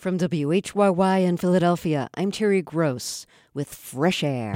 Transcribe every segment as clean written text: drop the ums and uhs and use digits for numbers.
From WHYY in Philadelphia, I'm Terry Gross with Fresh Air.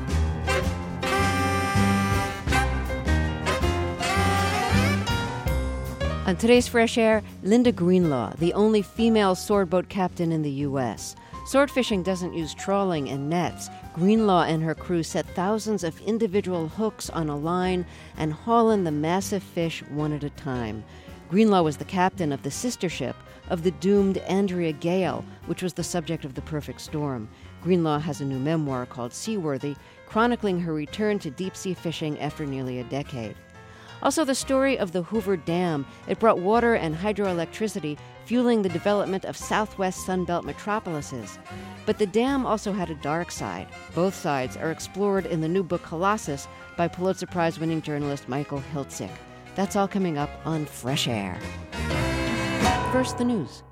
On today's Fresh Air, Linda Greenlaw, the only female swordboat captain in the U.S. Sword fishing doesn't use trawling and nets. Greenlaw and her crew set thousands of individual hooks on a line and haul in the massive fish one at a time. Greenlaw was the captain of the sister ship of the doomed Andrea Gale, which was the subject of The Perfect Storm. Greenlaw has a new memoir called Seaworthy, chronicling her return to deep-sea fishing after nearly a decade. Also, the story of the Hoover Dam. It brought water and hydroelectricity, fueling the development of Southwest Sunbelt metropolises. But the dam also had a dark side. Both sides are explored in the new book Colossus by Pulitzer Prize-winning journalist Michael Hiltzik. That's all coming up on Fresh Air. First, the news.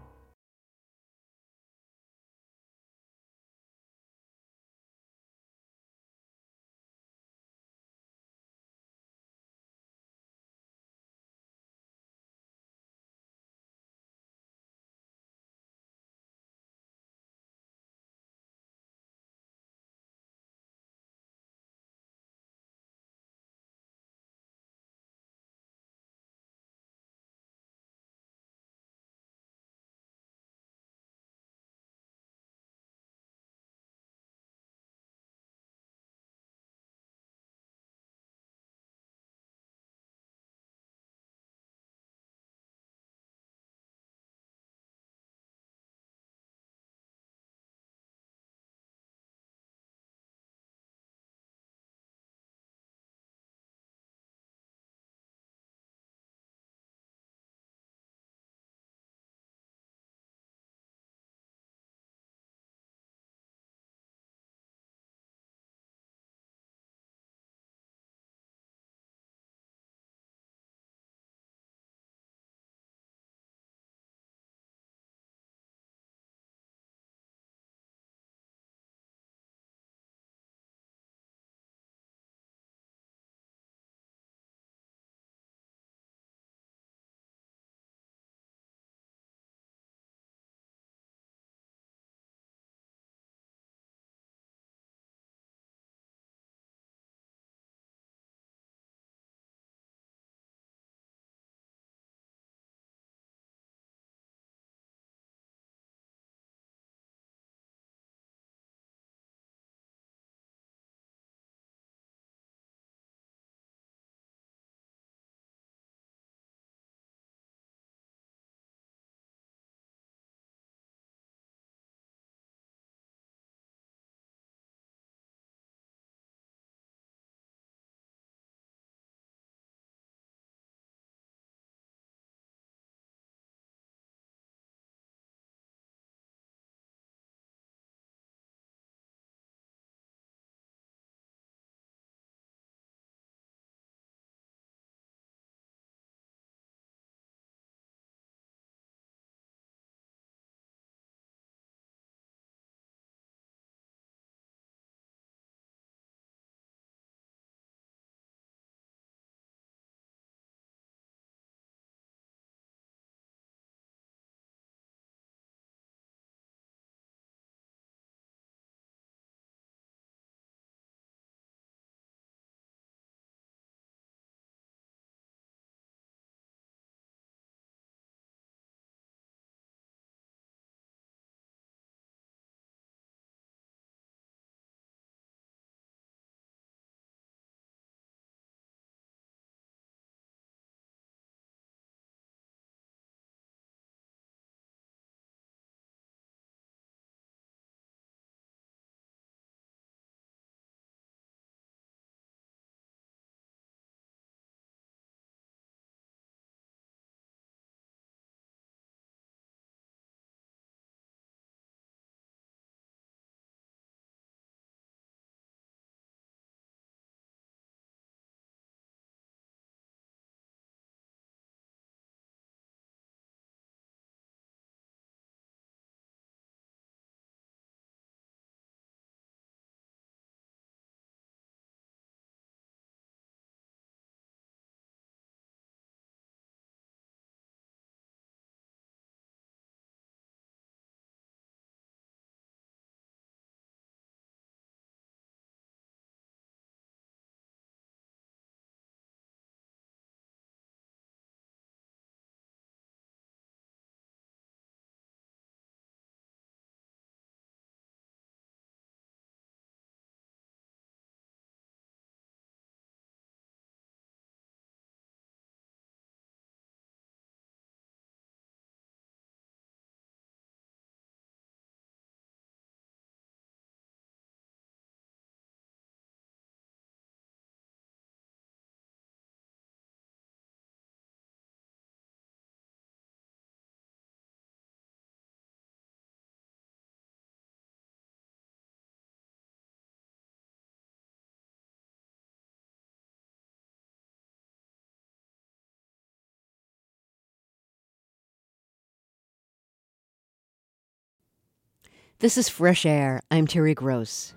This is Fresh Air. I'm Terry Gross.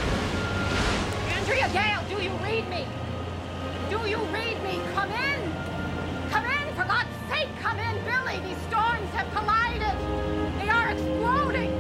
Andrea Gale, do you read me? Do you read me? Come in! Come in, for God's sake, come in, Billy! These storms have collided! They are exploding!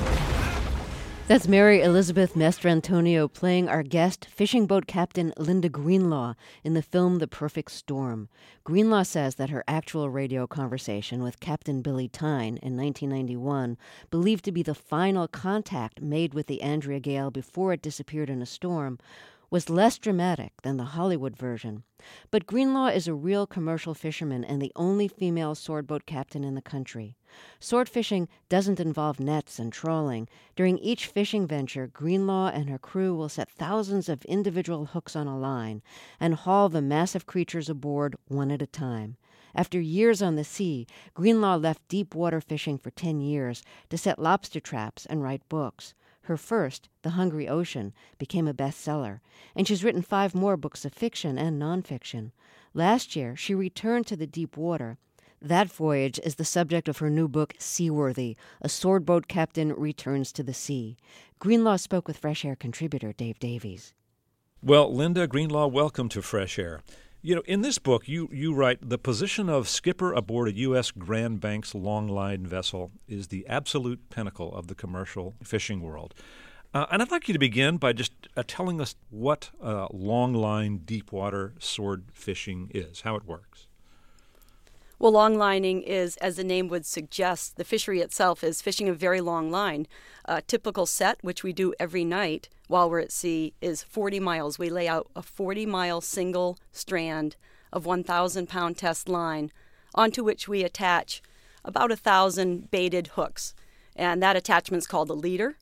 That's Mary Elizabeth Mastrantonio playing our guest, fishing boat captain Linda Greenlaw, in the film The Perfect Storm. Greenlaw says that her actual radio conversation with Captain Billy Tyne in 1991, believed to be the final contact made with the Andrea Gale before it disappeared in a storm, was less dramatic than the Hollywood version. But Greenlaw is a real commercial fisherman and the only female swordboat captain in the country. Sword fishing doesn't involve nets and trawling. During each fishing venture, Greenlaw and her crew will set thousands of individual hooks on a line and haul the massive creatures aboard one at a time. After years on the sea, Greenlaw left deep water fishing for 10 years to set lobster traps and write books. Her first, The Hungry Ocean, became a bestseller, and she's written 5 more books of fiction and nonfiction. Last year, she returned to the deep water. That voyage is the subject of her new book, Seaworthy, A Swordboat Captain Returns to the Sea. Greenlaw spoke with Fresh Air contributor Dave Davies. Well, Linda Greenlaw, welcome to Fresh Air. In this book, you write, the position of skipper aboard a U.S. Grand Banks long-line vessel is the absolute pinnacle of the commercial fishing world. And I'd like you to begin by just telling us what long-line deep-water sword fishing is, how it works. Well, long lining is, as the name would suggest, the fishery itself is fishing a very long line. A typical set, which we do every night while we're at sea, is 40 miles. We lay out a 40-mile single strand of 1,000-pound test line onto which we attach about 1,000 baited hooks. And that attachment's called a leader.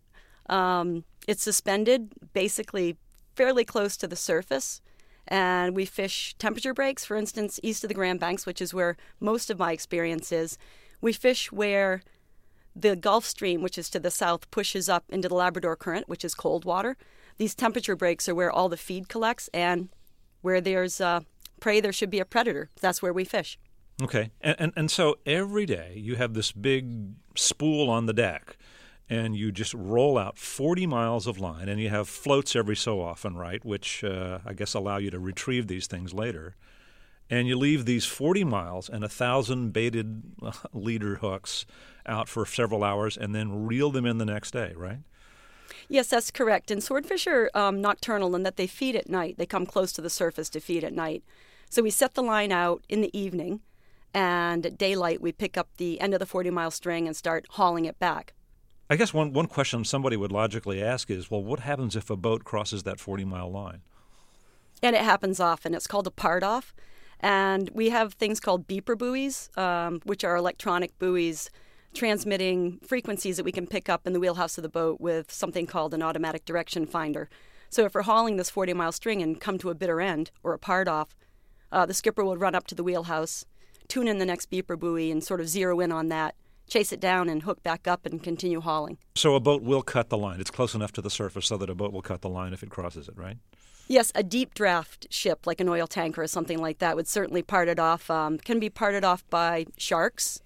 It's suspended basically fairly close to the surface. And we fish temperature breaks, for instance, east of the Grand Banks, which is where most of my experience is. We fish where the Gulf Stream, which is to the south, pushes up into the Labrador Current, which is cold water. These temperature breaks are where all the feed collects, and where there's prey, there should be a predator. That's where we fish. Okay. And so every day you have this big spool on the deck, and you just roll out 40 miles of line, and you have floats every so often, right, which I guess allow you to retrieve these things later. And you leave these 40 miles and 1,000 baited leader hooks out for several hours and then reel them in the next day, right? Yes, that's correct. And swordfish are nocturnal in that they feed at night. They come close to the surface to feed at night. So we set the line out in the evening, and at daylight we pick up the end of the 40-mile string and start hauling it back. I guess one question somebody would logically ask is, well, what happens if a boat crosses that 40-mile line? And it happens often. It's called a part-off. And we have things called beeper buoys, which are electronic buoys transmitting frequencies that we can pick up in the wheelhouse of the boat with something called an automatic direction finder. So if we're hauling this 40-mile string and come to a bitter end or a part-off, the skipper will run up to the wheelhouse, tune in the next beeper buoy, and sort of zero in on that, chase it down and hook back up and continue hauling. So a boat will cut the line. It's close enough to the surface so that a boat will cut the line if it crosses it, right? Yes, a deep draft ship like an oil tanker or something like that would certainly part it off. Can be parted off by sharks.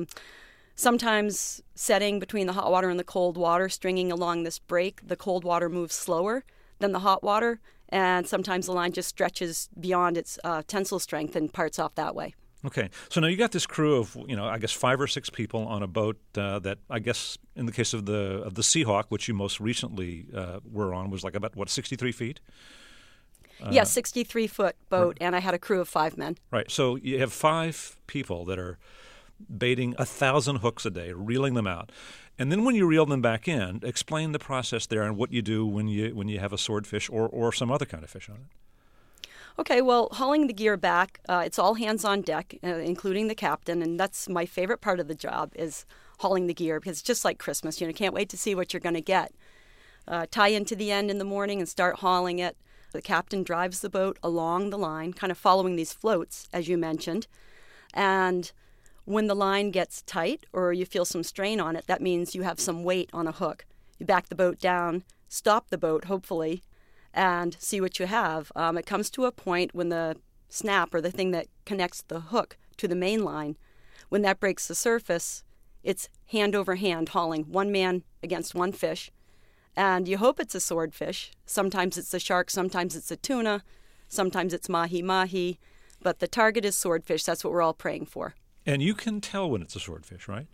Sometimes setting between the hot water and the cold water, stringing along this break, the cold water moves slower than the hot water, and sometimes the line just stretches beyond its tensile strength and parts off that way. Okay. So now you got this crew of, I guess 5 or 6 people on a boat that I guess in the case of the Seahawk, which you most recently were on, was like about, 63 feet? Yes, 63-foot boat, and I had a crew of 5 men. Right. So you have 5 people that are baiting 1,000 hooks a day, reeling them out. And then when you reel them back in, explain the process there and what you do when you have a swordfish or some other kind of fish on it. Okay, well, hauling the gear back, it's all hands on deck, including the captain, and that's my favorite part of the job is hauling the gear because it's just like Christmas. Can't wait to see what you're going to get. Tie into the end in the morning and start hauling it. The captain drives the boat along the line, kind of following these floats, as you mentioned. And when the line gets tight or you feel some strain on it, that means you have some weight on a hook. You back the boat down, stop the boat, hopefully, and see what you have. It comes to a point when the snap or the thing that connects the hook to the main line, when that breaks the surface, It's hand over hand hauling, one man against one fish. And you hope it's a swordfish. Sometimes it's a shark, sometimes it's a tuna, sometimes it's mahi-mahi. But the target is swordfish. That's what we're all praying for. And you can tell when it's a swordfish, right?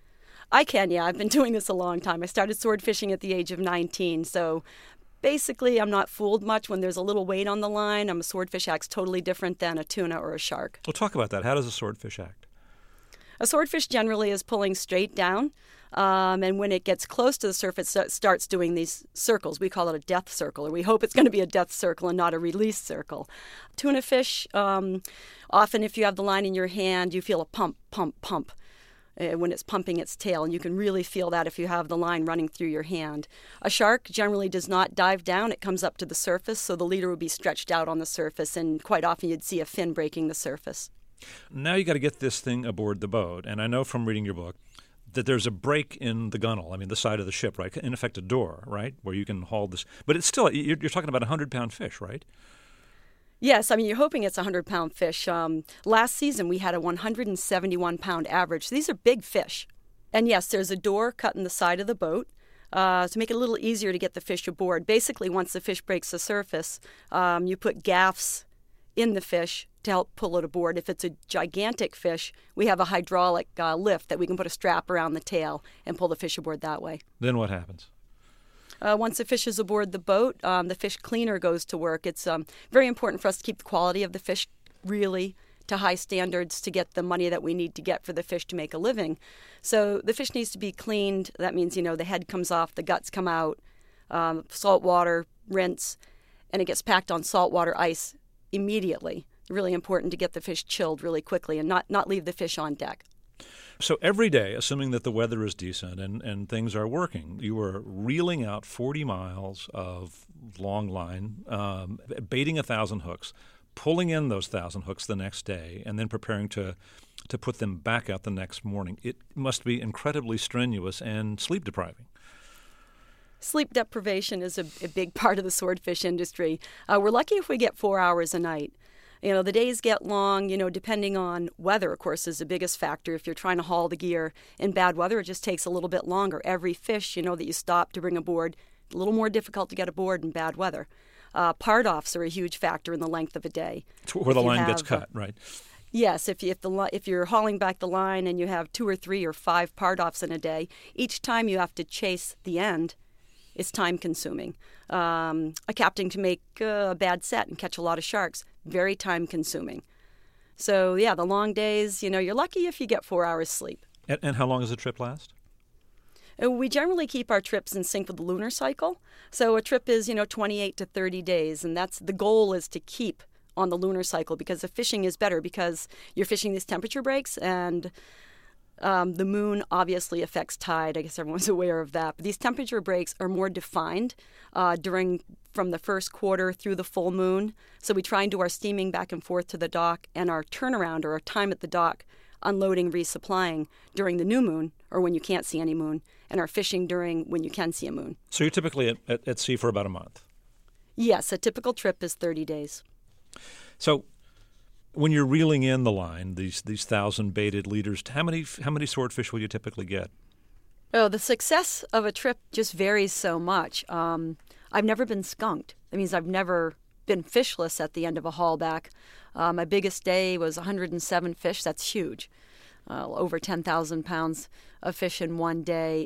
I can, yeah. I've been doing this a long time. I started sword fishing at the age of 19. So basically, I'm not fooled much when there's a little weight on the line. A swordfish acts totally different than a tuna or a shark. Well, talk about that. How does a swordfish act? A swordfish generally is pulling straight down. And when it gets close to the surface, it starts doing these circles. We call it a death circle, or we hope it's going to be a death circle and not a release circle. Tuna fish, often if you have the line in your hand, you feel a pump, pump, pump when it's pumping its tail. And you can really feel that if you have the line running through your hand. A shark generally does not dive down. It comes up to the surface, so the leader would be stretched out on the surface, and quite often you'd see a fin breaking the surface. Now you got to get this thing aboard the boat. And I know from reading your book that there's a break in the gunnel, the side of the ship, right? In effect, a door, right, where you can haul this. But it's still, you're talking about a 100-pound fish, right? Yes, you're hoping it's a 100-pound fish. Last season, we had a 171-pound average. So these are big fish. And yes, there's a door cut in the side of the boat to make it a little easier to get the fish aboard. Basically, once the fish breaks the surface, you put gaffs in the fish to help pull it aboard. If it's a gigantic fish, we have a hydraulic lift that we can put a strap around the tail and pull the fish aboard that way. Then what happens? Once the fish is aboard the boat, the fish cleaner goes to work. It's very important for us to keep the quality of the fish really to high standards to get the money that we need to get for the fish to make a living. So the fish needs to be cleaned. That means, the head comes off, the guts come out, salt water, rinse, and it gets packed on saltwater ice immediately. Really important to get the fish chilled really quickly and not leave the fish on deck. So every day, assuming that the weather is decent and things are working, you are reeling out 40 miles of long line, baiting 1,000 hooks, pulling in those 1,000 hooks the next day, and then preparing to put them back out the next morning. It must be incredibly strenuous and sleep depriving. Sleep deprivation is a big part of the swordfish industry. We're lucky if we get 4 hours a night. The days get long, depending on weather, of course, is the biggest factor. If you're trying to haul the gear in bad weather, it just takes a little bit longer. Every fish, that you stop to bring aboard, a little more difficult to get aboard in bad weather. Part-offs are a huge factor in the length of a day. It's where the line gets cut, right? Yes, if you're hauling back the line and you have 2 or 3 or 5 part-offs in a day, each time you have to chase the end, it's time-consuming. A captain can make a bad set and catch a lot of sharks. Very time-consuming. So, yeah, the long days, you're lucky if you get 4 hours sleep. And how long does a trip last? We generally keep our trips in sync with the lunar cycle. So a trip is, 28 to 30 days, and the goal is to keep on the lunar cycle because the fishing is better because you're fishing these temperature breaks and the moon obviously affects tide. I guess everyone's aware of that. But these temperature breaks are more defined from the first quarter through the full moon. So we try and do our steaming back and forth to the dock and our turnaround or our time at the dock, unloading, resupplying during the new moon or when you can't see any moon, and our fishing during when you can see a moon. So you're typically at sea for about a month? Yes, a typical trip is 30 days. So when you're reeling in the line, these 1,000 baited leaders, how many swordfish will you typically get? Oh, the success of a trip just varies so much. I've never been skunked. That means I've never been fishless at the end of a haul back. My biggest day was 107 fish. That's huge. Over 10,000 pounds of fish in one day.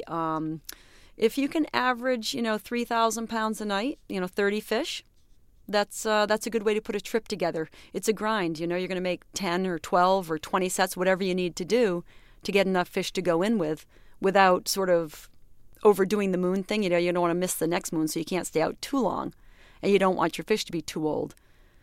If you can average, 3,000 pounds a night, 30 fish, that's a good way to put a trip together. It's a grind. You're going to make 10 or 12 or 20 sets, whatever you need to do to get enough fish to go in with without sort of overdoing the moon thing. You don't want to miss the next moon, so you can't stay out too long. And you don't want your fish to be too old.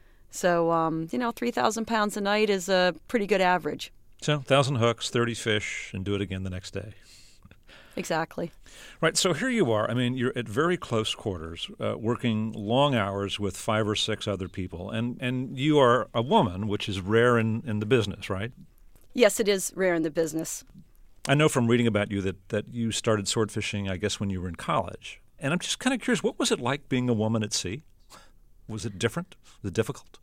So, 3,000 pounds a night is a pretty good average. So 1,000 hooks, 30 fish, and do it again the next day. Exactly. Right. So here you are. You're at very close quarters, working long hours with 5 or 6 other people. And you are a woman, which is rare in the business, right? Yes, it is rare in the business. I know from reading about you that you started sword fishing, I guess, when you were in college. And I'm just kind of curious, what was it like being a woman at sea? Was it different? Was it difficult?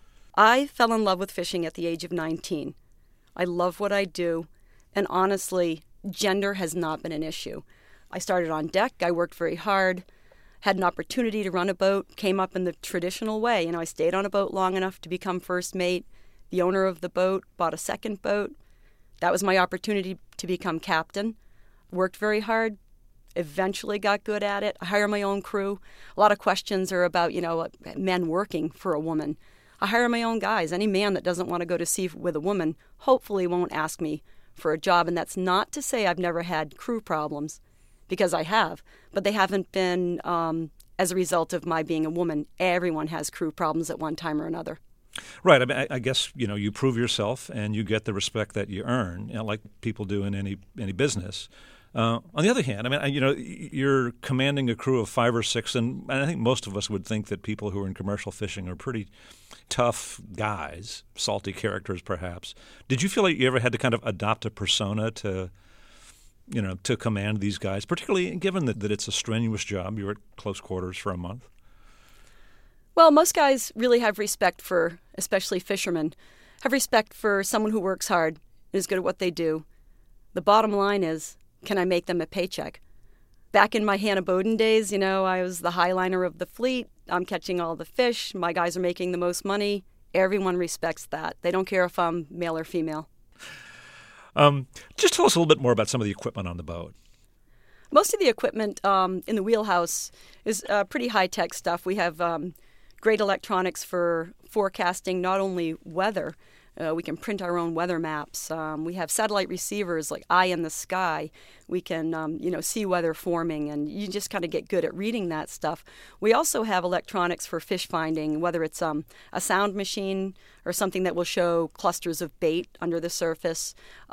I fell in love with fishing at the age of 19. I love what I do. And honestly, gender has not been an issue. I started on deck. I worked very hard, had an opportunity to run a boat, came up in the traditional way. I stayed on a boat long enough to become first mate. The owner of the boat bought a second boat. That was my opportunity to become captain. Worked very hard, eventually got good at it. I hire my own crew. A lot of questions are about, men working for a woman. I hire my own guys. Any man that doesn't want to go to sea with a woman hopefully won't ask me for a job. And that's not to say I've never had crew problems, because I have, but they haven't been as a result of my being a woman. Everyone has crew problems at one time or another. Right. I mean, I guess, you prove yourself and you get the respect that you earn, like people do in any business. On the other hand, you're commanding a crew of 5 or 6, and I think most of us would think that people who are in commercial fishing are pretty tough guys, salty characters perhaps. Did you feel like you ever had to kind of adopt a persona to command these guys, particularly given that it's a strenuous job? You're at close quarters for a month. Well, most guys really have respect for, especially fishermen, have respect for someone who works hard and is good at what they do. The bottom line is, can I make them a paycheck? Back in my Hannah Bowden days, I was the highliner of the fleet. I'm catching all the fish. My guys are making the most money. Everyone respects that. They don't care if I'm male or female. Just tell us a little bit more about some of the equipment on the boat. Most of the equipment in the wheelhouse is pretty high-tech stuff. We have great electronics for forecasting not only weather. We can print our own weather maps. We have satellite receivers like eye in the sky. We can, see weather forming, and you just kind of get good at reading that stuff. We also have electronics for fish finding, whether it's a sound machine or something that will show clusters of bait under the surface.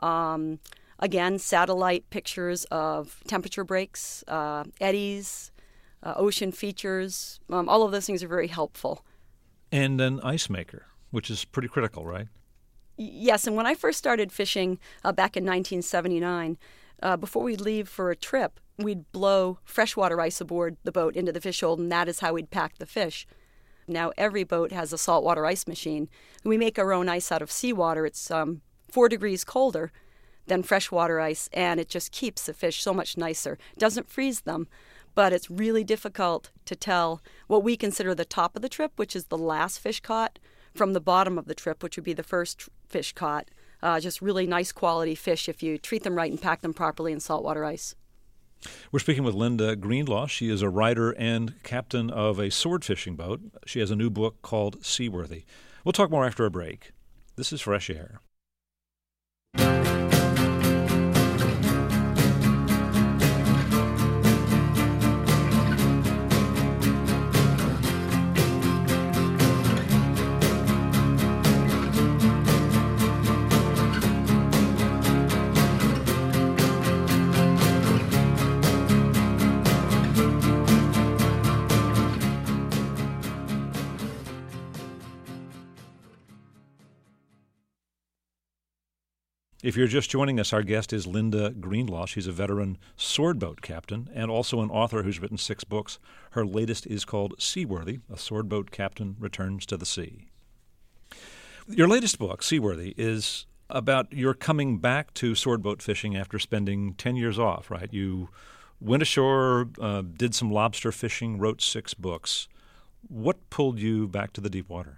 Again, satellite pictures of temperature breaks, eddies, ocean features. All of those things are very helpful. And an ice maker, which is pretty critical, right? Yes, and when I first started fishing back in 1979, before we'd leave for a trip, we'd blow freshwater ice aboard the boat into the fish hold, and that is how we'd pack the fish. Now every boat has a saltwater ice machine. We make our own ice out of seawater. It's 4 degrees colder than freshwater ice, and it just keeps the fish so much nicer. It doesn't freeze them, but it's really difficult to tell what we consider the top of the trip, which is the last fish caught, from the bottom of the trip, which would be the first fish caught. Just really nice quality fish if you treat them right and pack them properly in saltwater ice. We're speaking with Linda Greenlaw. She is a writer and captain of a sword fishing boat. She has a new book called Seaworthy. We'll talk more after a break. This is Fresh Air. If you're just joining us, our guest is Linda Greenlaw. She's a veteran sword boat captain and also an author who's written 6 books. Her latest is called Seaworthy, A Sword Boat Captain Returns to the Sea. Your latest book, Seaworthy, is about your coming back to sword boat fishing after spending 10 years off, right? You went ashore, did some lobster fishing, wrote 6 books. What pulled you back to the deep water?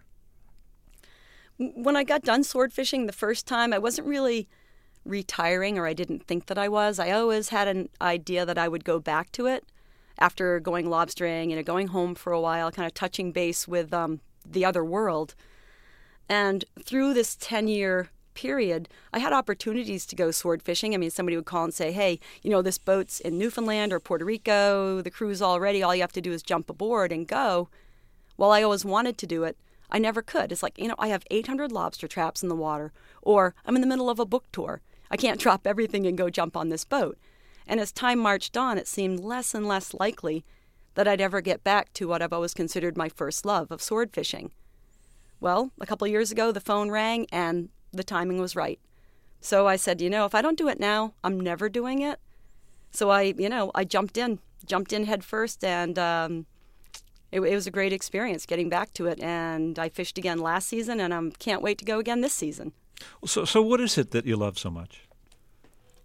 When I got done sword fishing the first time, I wasn't really retiring, or I didn't think that I was. I always had an idea that I would go back to it after going lobstering, going home for a while, kind of touching base with the other world. And through this 10-year period, I had opportunities to go sword fishing. I mean, somebody would call and say, hey, this boat's in Newfoundland or Puerto Rico. The crew's all ready. All you have to do is jump aboard and go. Well, I always wanted to do it. I never could. It's like, I have 800 lobster traps in the water, or I'm in the middle of a book tour. I can't drop everything and go jump on this boat. And as time marched on, it seemed less and less likely that I'd ever get back to what I've always considered my first love of sword fishing. Well, a couple of years ago, the phone rang and the timing was right. So I said, if I don't do it now, I'm never doing it. So I jumped in head first, and it was a great experience getting back to it, and I fished again last season, and I can't wait to go again this season. So what is it that you love so much?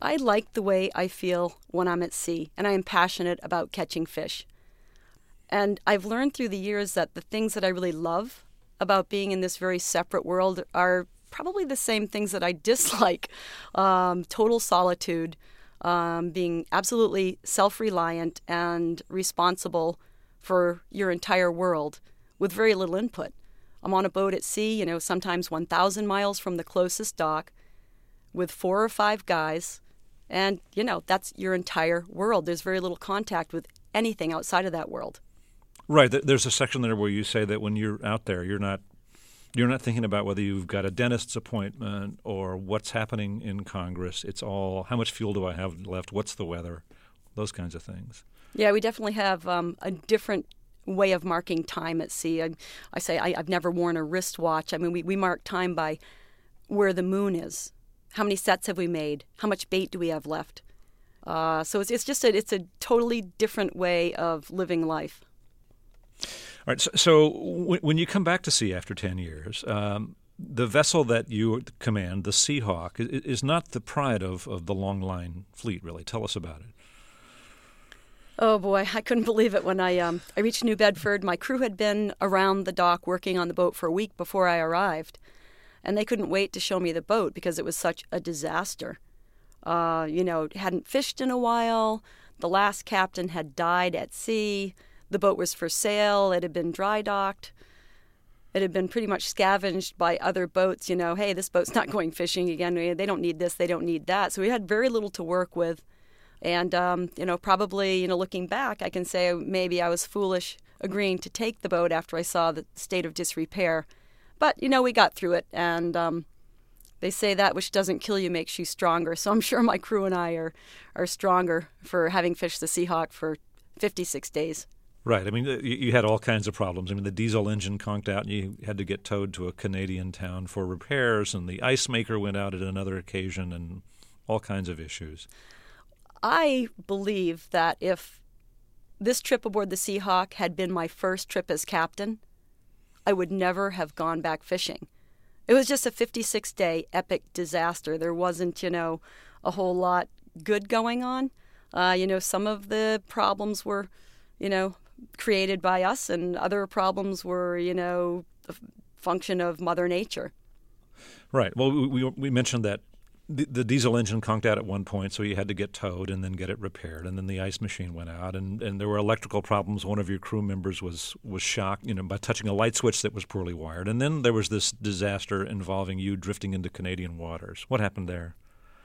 I like the way I feel when I'm at sea, and I am passionate about catching fish. And I've learned through the years that the things that I really love about being in this very separate world are probably the same things that I dislike. Total solitude, being absolutely self-reliant and responsible for your entire world with very little input. I'm on a boat at sea, sometimes 1,000 miles from the closest dock with 4 or 5 guys. And, that's your entire world. There's very little contact with anything outside of that world. Right. There's a section there where you say that when you're out there, you're not thinking about whether you've got a dentist's appointment or what's happening in Congress. It's all, how much fuel do I have left? What's the weather? Those kinds of things. Yeah, we definitely have a different way of marking time at sea. I say I've never worn a wristwatch. I mean, we mark time by where the moon is. How many sets have we made? How much bait do we have left? So it's a totally different way of living life. All right. So when you come back to sea after 10 years, the vessel that you command, the Seahawk, is not the pride of the Long Line fleet, really. Tell us about it. Oh, boy, I couldn't believe it when I reached New Bedford. My crew had been around the dock working on the boat for a week before I arrived, and they couldn't wait to show me the boat because it was such a disaster. Hadn't fished in a while. The last captain had died at sea. The boat was for sale. It had been dry docked. It had been pretty much scavenged by other boats. Hey, this boat's not going fishing again. They don't need this. They don't need that. So we had very little to work with. And, probably, looking back, I can say maybe I was foolish agreeing to take the boat after I saw the state of disrepair. But, we got through it. And they say that which doesn't kill you makes you stronger. So I'm sure my crew and I are stronger for having fished the Seahawk for 56 days. Right. I mean, you had all kinds of problems. I mean, the diesel engine conked out and you had to get towed to a Canadian town for repairs, and the ice maker went out at another occasion, and all kinds of issues. I believe that if this trip aboard the Seahawk had been my first trip as captain, I would never have gone back fishing. It was just a 56-day epic disaster. There wasn't, a whole lot good going on. Some of the problems were, created by us, and other problems were, a function of Mother Nature. Right. Well, we mentioned that the diesel engine conked out at one point, so you had to get towed and then get it repaired, and then the ice machine went out, and there were electrical problems. One of your crew members was shocked, by touching a light switch that was poorly wired, and then there was this disaster involving you drifting into Canadian waters. What happened there?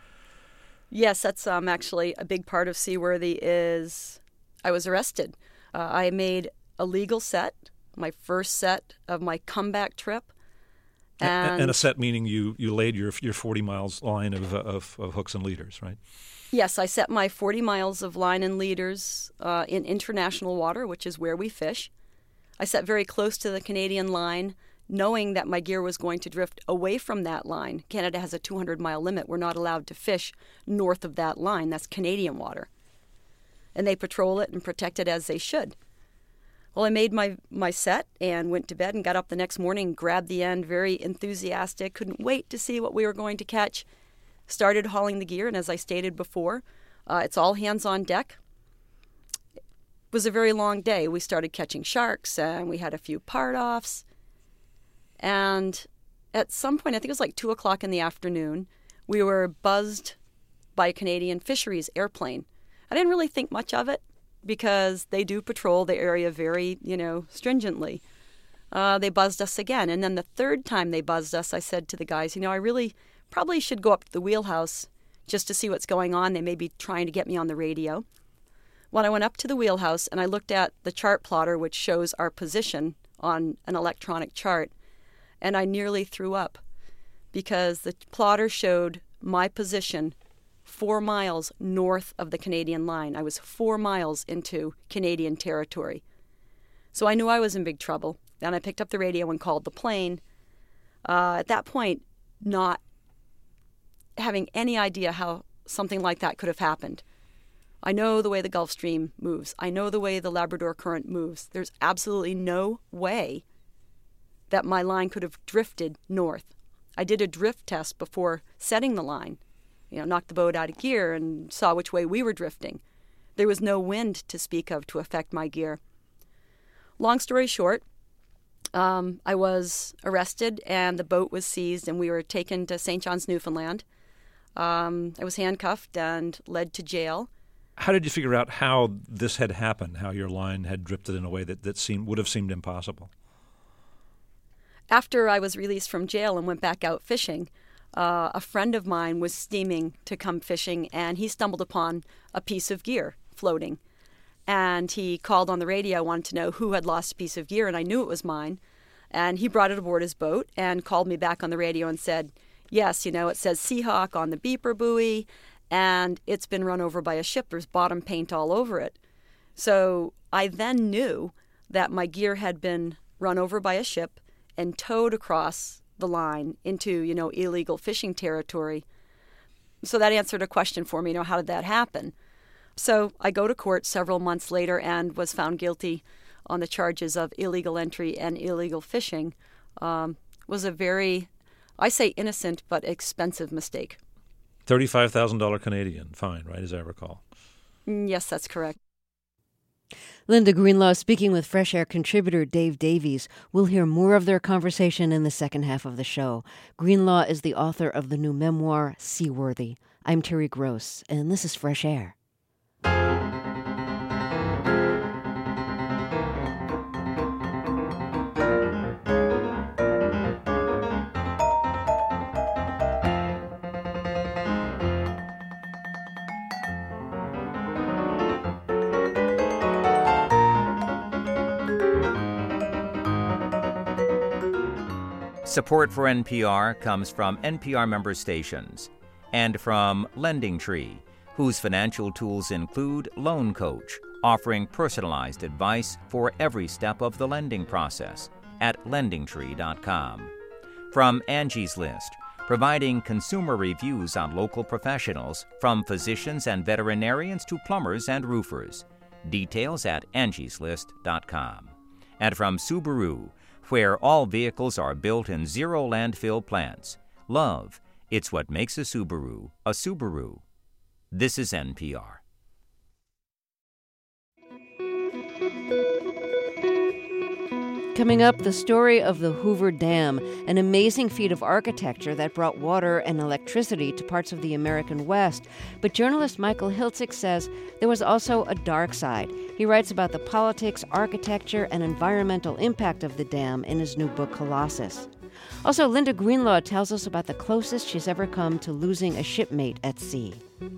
Yes, that's actually a big part of Seaworthy is I was arrested. I made a legal set, my first set of my comeback trip. And a set meaning you laid your 40 miles line of hooks and leaders, right? Yes, I set my 40 miles of line and leaders in international water, which is where we fish. I set very close to the Canadian line, knowing that my gear was going to drift away from that line. Canada has a 200-mile limit. We're not allowed to fish north of that line. That's Canadian water. And they patrol it and protect it as they should. Well, I made my set and went to bed and got up the next morning, grabbed the end, very enthusiastic, couldn't wait to see what we were going to catch. Started hauling the gear, and as I stated before, it's all hands on deck. It was a very long day. We started catching sharks, and we had a few part-offs. And at some point, I think it was like 2 o'clock in the afternoon, we were buzzed by a Canadian fisheries airplane. I didn't really think much of it, because they do patrol the area very, stringently. They buzzed us again. And then the third time they buzzed us, I said to the guys, I really probably should go up to the wheelhouse just to see what's going on. They may be trying to get me on the radio. Well, I went up to the wheelhouse and I looked at the chart plotter, which shows our position on an electronic chart, and I nearly threw up because the plotter showed my position 4 miles north of the Canadian line. I was 4 miles into Canadian territory. So I knew I was in big trouble. Then I picked up the radio and called the plane. At that point, not having any idea how something like that could have happened. I know the way the Gulf Stream moves. I know the way the Labrador Current moves. There's absolutely no way that my line could have drifted north. I did a drift test before setting the line. knocked the boat out of gear and saw which way we were drifting. There was no wind to speak of to affect my gear. Long story short, I was arrested and the boat was seized and we were taken to St. John's, Newfoundland. I was handcuffed and led to jail. How did you figure out how this had happened, how your line had drifted in a way that would have seemed impossible? After I was released from jail and went back out fishing, a friend of mine was steaming to come fishing, and he stumbled upon a piece of gear floating. And he called on the radio, wanted to know who had lost a piece of gear, and I knew it was mine. And he brought it aboard his boat and called me back on the radio and said, yes, it says Seahawk on the beeper buoy, and it's been run over by a ship. There's bottom paint all over it. So I then knew that my gear had been run over by a ship and towed across the line into, illegal fishing territory. So that answered a question for me, how did that happen? So I go to court several months later and was found guilty on the charges of illegal entry and illegal fishing. Was a very, I say innocent, but expensive mistake. $35,000 Canadian fine, right, as I recall? Yes, that's correct. Linda Greenlaw speaking with Fresh Air contributor Dave Davies. We'll hear more of their conversation in the second half of the show. Greenlaw is the author of the new memoir, Seaworthy. I'm Terry Gross, and this is Fresh Air. Support for NPR comes from NPR member stations and from Lending Tree, whose financial tools include Loan Coach, offering personalized advice for every step of the lending process at lendingtree.com. From Angie's List, providing consumer reviews on local professionals, from physicians and veterinarians to plumbers and roofers. Details at angieslist.com. And from Subaru, where all vehicles are built in zero landfill plants. Love, it's what makes a Subaru a Subaru. This is NPR. Coming up, the story of the Hoover Dam, an amazing feat of architecture that brought water and electricity to parts of the American West. But journalist Michael Hiltzik says there was also a dark side. He writes about the politics, architecture, and environmental impact of the dam in his new book, Colossus. Also, Linda Greenlaw tells us about the closest she's ever come to losing a shipmate at sea.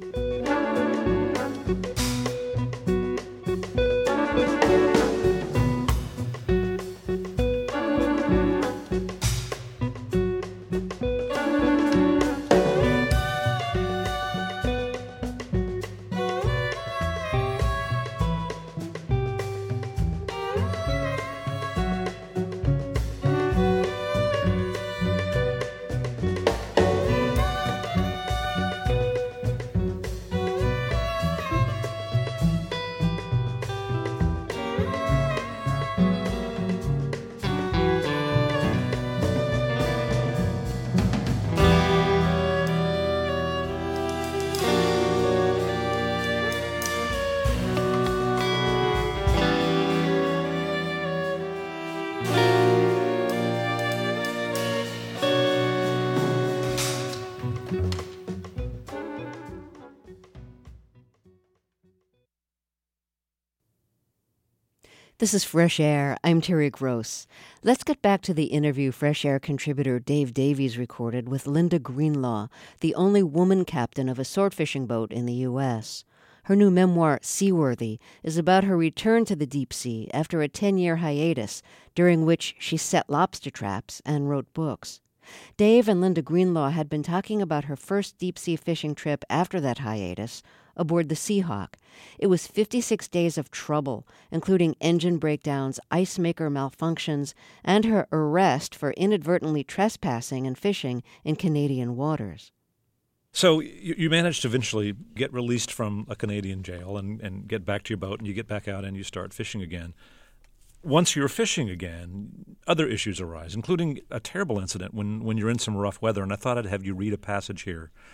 This is Fresh Air. I'm Terry Gross. Let's get back to the interview Fresh Air contributor Dave Davies recorded with Linda Greenlaw, the only woman captain of a sword fishing boat in the U.S. Her new memoir, Seaworthy, is about her return to the deep sea after a 10-year hiatus, during which she set lobster traps and wrote books. Dave and Linda Greenlaw had been talking about her first deep-sea fishing trip after that hiatus, aboard the Seahawk. It was 56 days of trouble, including engine breakdowns, ice maker malfunctions, and her arrest for inadvertently trespassing and fishing in Canadian waters. So you managed to eventually get released from a Canadian jail and get back to your boat, and you get back out and you start fishing again. Once you're fishing again, other issues arise, including a terrible incident when you're in some rough weather, and I thought I'd have you read a passage here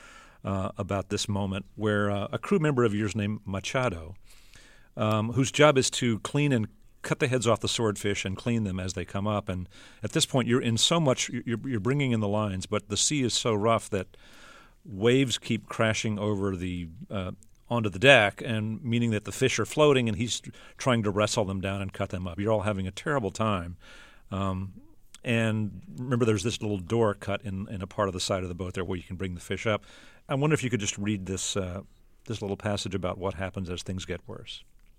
about this moment where a crew member of yours named Machado, whose job is to clean and cut the heads off the swordfish and clean them as they come up. And at this point, you're in so much, you're bringing in the lines, but the sea is so rough that waves keep crashing over the onto the deck, and meaning that the fish are floating, and he's trying to wrestle them down and cut them up. You're all having a terrible time. And remember, there's this little door cut in a part of the side of the boat there where you can bring the fish up. I wonder if you could just read this little passage about what happens as things get worse.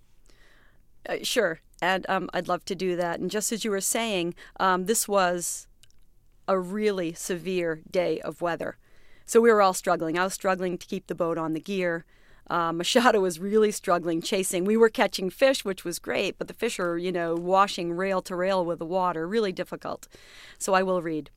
Sure, and I'd love to do that. And just as you were saying, this was a really severe day of weather. So we were all struggling. I was struggling to keep the boat on the gear. Machado was really struggling chasing. We were catching fish, which was great, but the fish are, washing rail to rail with the water, really difficult. So I will read.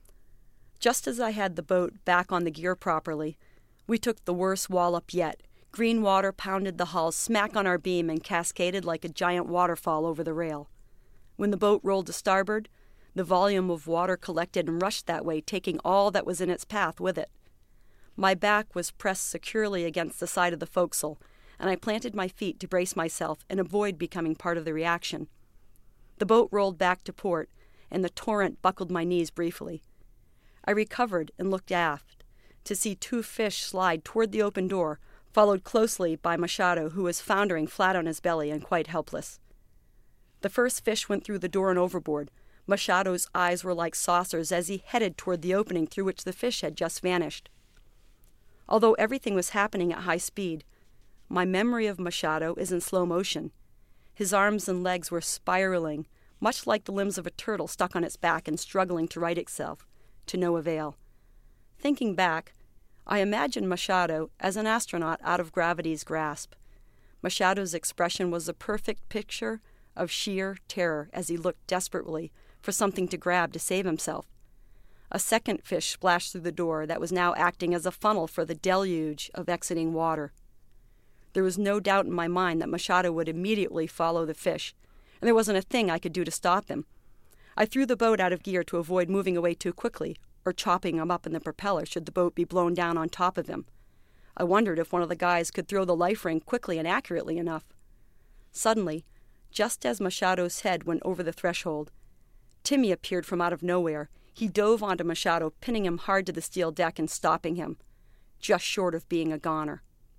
Just as I had the boat back on the gear properly, we took the worst wallop yet. Green water pounded the hull smack on our beam and cascaded like a giant waterfall over the rail. When the boat rolled to starboard, the volume of water collected and rushed that way, taking all that was in its path with it. My back was pressed securely against the side of the forecastle, and I planted my feet to brace myself and avoid becoming part of the reaction. The boat rolled back to port, and the torrent buckled my knees briefly. I recovered and looked aft to see 2 fish slide toward the open door, followed closely by Machado, who was foundering flat on his belly and quite helpless. The first fish went through the door and overboard. Machado's eyes were like saucers as he headed toward the opening through which the fish had just vanished. Although everything was happening at high speed, my memory of Machado is in slow motion. His arms and legs were spiraling, much like the limbs of a turtle stuck on its back and struggling to right itself, to no avail. Thinking back, I imagine Machado as an astronaut out of gravity's grasp. Machado's expression was a perfect picture of sheer terror as he looked desperately for something to grab to save himself. A second fish splashed through the door that was now acting as a funnel for the deluge of exiting water. There was no doubt in my mind that Machado would immediately follow the fish, and there wasn't a thing I could do to stop him. I threw the boat out of gear to avoid moving away too quickly, or chopping him up in the propeller should the boat be blown down on top of him. I wondered if one of the guys could throw the life ring quickly and accurately enough. Suddenly, just as Machado's head went over the threshold, Timmy appeared from out of nowhere. He dove onto Machado, pinning him hard to the steel deck and stopping him, just short of being a goner.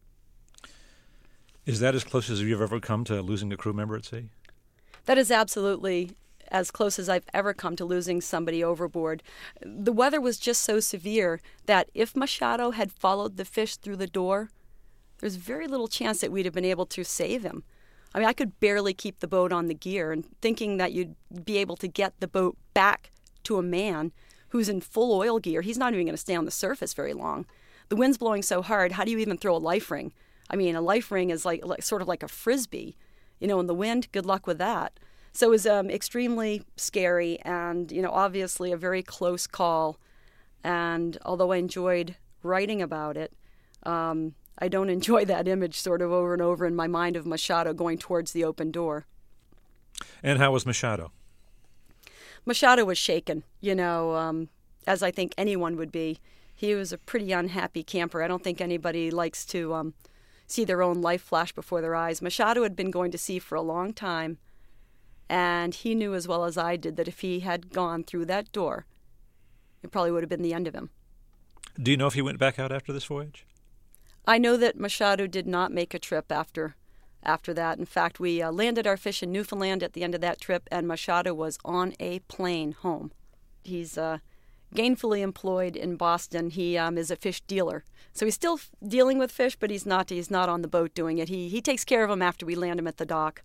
Is that as close as you've ever come to losing a crew member at sea? That is absolutely as close as I've ever come to losing somebody overboard. The weather was just so severe that if Machado had followed the fish through the door, there's very little chance that we'd have been able to save him. I mean, I could barely keep the boat on the gear, and thinking that you'd be able to get the boat back to a man who's in full oil gear, he's not even going to stay on the surface very long. The wind's blowing so hard, how do you even throw a life ring? I mean, a life ring is like sort of like a frisbee. In the wind, good luck with that. So it was extremely scary and, obviously a very close call. And although I enjoyed writing about it, I don't enjoy that image sort of over and over in my mind of Machado going towards the open door. And how was Machado? Machado was shaken, as I think anyone would be. He was a pretty unhappy camper. I don't think anybody likes to see their own life flash before their eyes. Machado had been going to sea for a long time, and he knew as well as I did that if he had gone through that door, it probably would have been the end of him. Do you know if he went back out after this voyage? I know that Machado did not make a trip after that. In fact, we landed our fish in Newfoundland at the end of that trip, and Machado was on a plane home. He's gainfully employed in Boston. He is a fish dealer. So he's still dealing with fish, but he's not on the boat doing it. He takes care of them after we land him at the dock.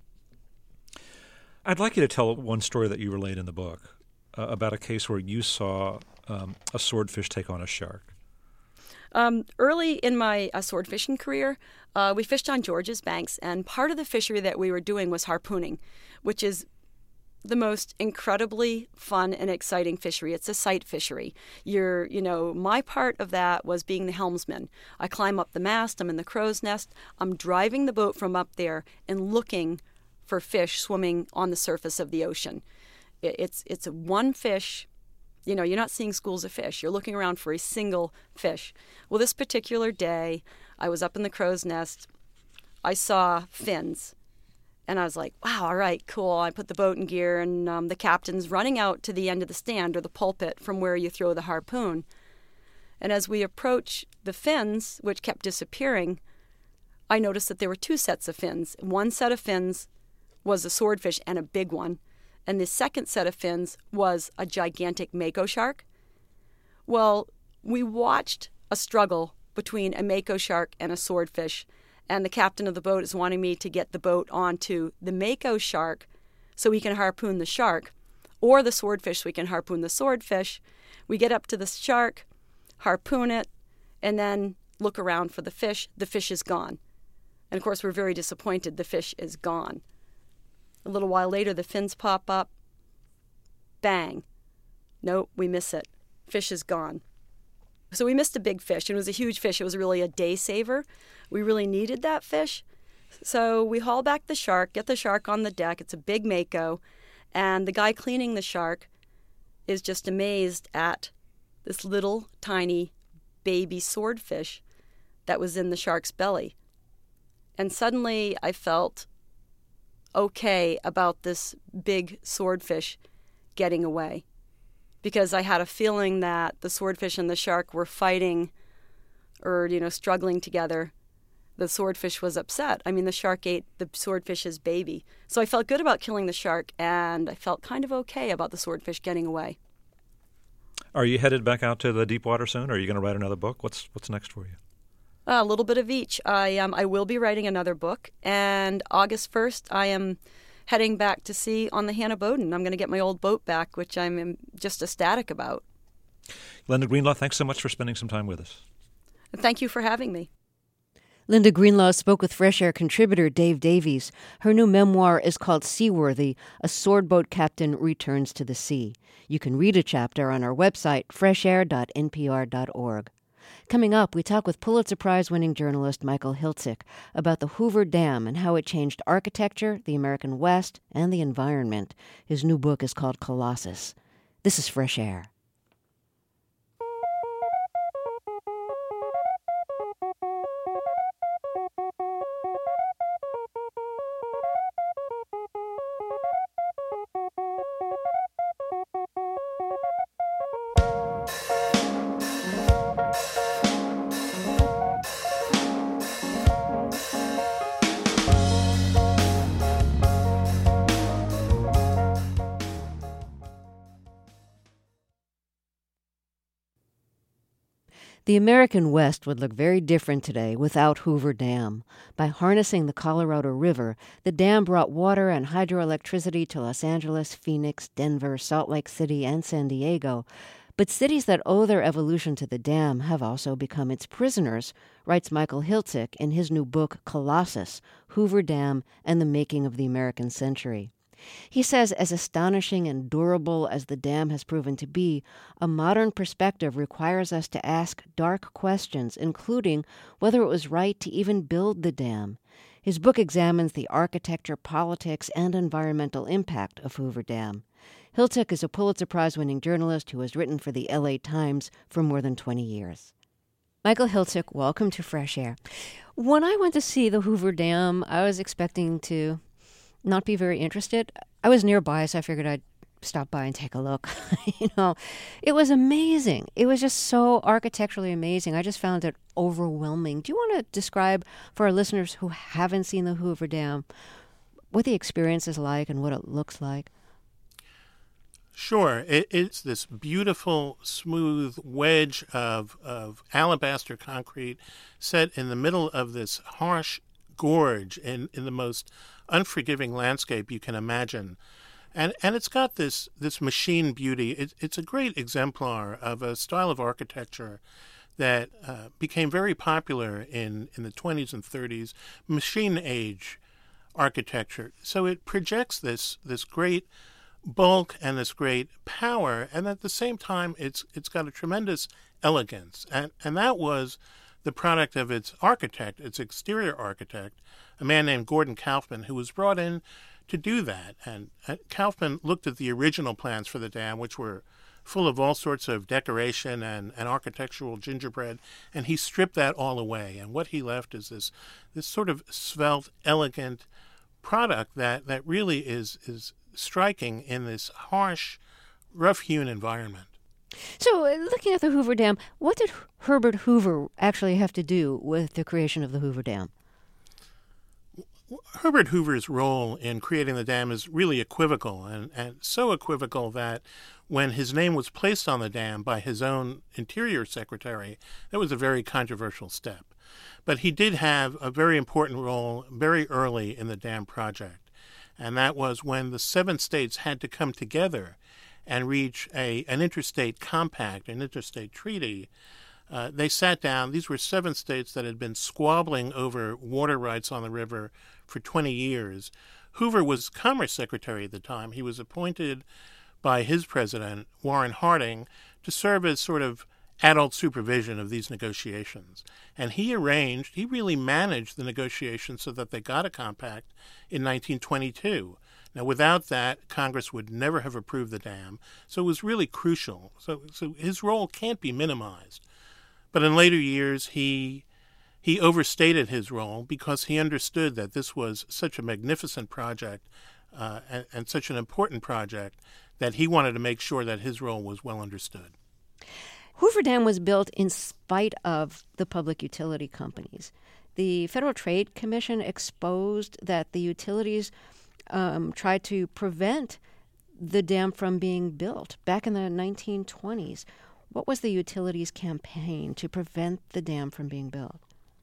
I'd like you to tell one story that you relate in the book about a case where you saw a swordfish take on a shark. Early in my sword fishing career, we fished on George's Banks, and part of the fishery that we were doing was harpooning, which is the most incredibly fun and exciting fishery. It's a sight fishery. My part of that was being the helmsman. I climb up the mast, I'm in the crow's nest, I'm driving the boat from up there and looking for fish swimming on the surface of the ocean. It's one fish You're not seeing schools of fish. You're looking around for a single fish. Well, this particular day, I was up in the crow's nest. I saw fins. And I was like, wow, all right, cool. I put the boat in gear, and the captain's running out to the end of the stand or the pulpit from where you throw the harpoon. And as we approach the fins, which kept disappearing, I noticed that there were two sets of fins. One set of fins was a swordfish and a big one. And the second set of fins was a gigantic mako shark. Well, we watched a struggle between a mako shark and a swordfish, and the captain of the boat is wanting me to get the boat onto the mako shark so we can harpoon the shark, or the swordfish so we can harpoon the swordfish. We get up to the shark, harpoon it, and then look around for the fish. The fish is gone. And of course, we're very disappointed. The fish is gone. A little while later, the fins pop up. Bang. Nope, we miss it. Fish is gone. So we missed a big fish. It was a huge fish. It was really a day saver. We really needed that fish. So we haul back the shark, get the shark on the deck. It's a big mako. And the guy cleaning the shark is just amazed at this little tiny baby swordfish that was in the shark's belly. And suddenly I felt okay about this big swordfish getting away, because I had a feeling that the swordfish and the shark were fighting or, struggling together. The swordfish was upset. I mean, the shark ate the swordfish's baby. So I felt good about killing the shark, and I felt kind of okay about the swordfish getting away. Are you headed back out to the deep water soon, or are you going to write another book? What's next for you? A little bit of each. I will be writing another book, and August 1st I am heading back to sea on the Hannah Bowden. I'm going to get my old boat back, which I'm just ecstatic about. Linda Greenlaw, thanks so much for spending some time with us. Thank you for having me. Linda Greenlaw spoke with Fresh Air contributor Dave Davies. Her new memoir is called Seaworthy, A Swordboat Captain Returns to the Sea. You can read a chapter on our website, freshair.npr.org. Coming up, we talk with Pulitzer Prize-winning journalist Michael Hiltzik about the Hoover Dam and how it changed architecture, the American West, and the environment. His new book is called Colossus. This is Fresh Air. The American West would look very different today without Hoover Dam. By harnessing the Colorado River, the dam brought water and hydroelectricity to Los Angeles, Phoenix, Denver, Salt Lake City, and San Diego. But cities that owe their evolution to the dam have also become its prisoners, writes Michael Hiltzik in his new book Colossus, Hoover Dam and the Making of the American Century. He says, as astonishing and durable as the dam has proven to be, a modern perspective requires us to ask dark questions, including whether it was right to even build the dam. His book examines the architecture, politics, and environmental impact of Hoover Dam. Hiltzik is a Pulitzer Prize-winning journalist who has written for the LA Times for more than 20 years. Michael Hiltzik, welcome to Fresh Air. When I went to see the Hoover Dam, I was expecting to not be very interested. I was nearby, so I figured I'd stop by and take a look. It was amazing. It was just so architecturally amazing. I just found it overwhelming. Do you want to describe for our listeners who haven't seen the Hoover Dam what the experience is like and what it looks like? Sure. It's this beautiful, smooth wedge of alabaster concrete set in the middle of this harsh gorge in the most unforgiving landscape you can imagine. And it's got this machine beauty. It's a great exemplar of a style of architecture that became very popular in the 20s and 30s, machine age architecture. So it projects this great bulk and this great power, and at the same time it's got a tremendous elegance. And that was the product of its architect, its exterior architect, a man named Gordon Kaufman, who was brought in to do that. And Kaufman looked at the original plans for the dam, which were full of all sorts of decoration and architectural gingerbread, and he stripped that all away. And what he left is this sort of svelte, elegant product that really is striking in this harsh, rough-hewn environment. So, looking at the Hoover Dam, what did Herbert Hoover actually have to do with the creation of the Hoover Dam? Herbert Hoover's role in creating the dam is really equivocal, and so equivocal that when his name was placed on the dam by his own Interior Secretary, that was a very controversial step. But he did have a very important role very early in the dam project, and that was when the 7 states had to come together and reach an interstate compact, an interstate treaty. They sat down. These were 7 states that had been squabbling over water rights on the river for 20 years. Hoover was Commerce Secretary at the time. He was appointed by his president, Warren Harding, to serve as sort of adult supervision of these negotiations. And he really managed the negotiations so that they got a compact in 1922. Now, without that, Congress would never have approved the dam. So it was really crucial. So his role can't be minimized. But in later years, he overstated his role because he understood that this was such a magnificent project and such an important project that he wanted to make sure that his role was well understood. Hoover Dam was built in spite of the public utility companies. The Federal Trade Commission exposed that the utilities tried to prevent the dam from being built back in the 1920s. What was the utilities' campaign to prevent the dam from being built?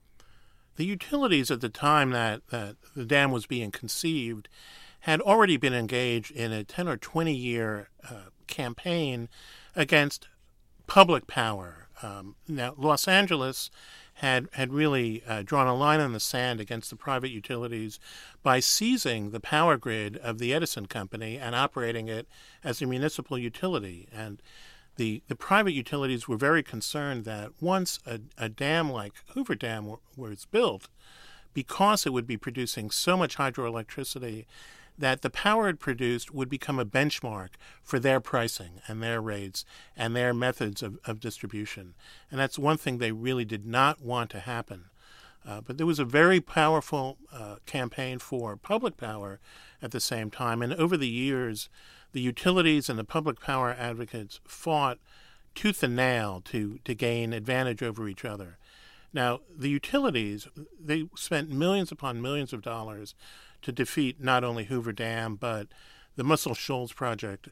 The utilities at the time that the dam was being conceived had already been engaged in a 10 or 20-year campaign against public power. Now, Los Angeles had really drawn a line in the sand against the private utilities by seizing the power grid of the Edison Company and operating it as a municipal utility. And the private utilities were very concerned that once a dam like Hoover Dam was built, because it would be producing so much hydroelectricity, that the power it produced would become a benchmark for their pricing and their rates and their methods of distribution. And that's one thing they really did not want to happen. But there was a very powerful campaign for public power at the same time. And over the years, the utilities and the public power advocates fought tooth and nail to gain advantage over each other. Now, the utilities, they spent millions upon millions of dollars to defeat not only Hoover Dam, but the Muscle Shoals project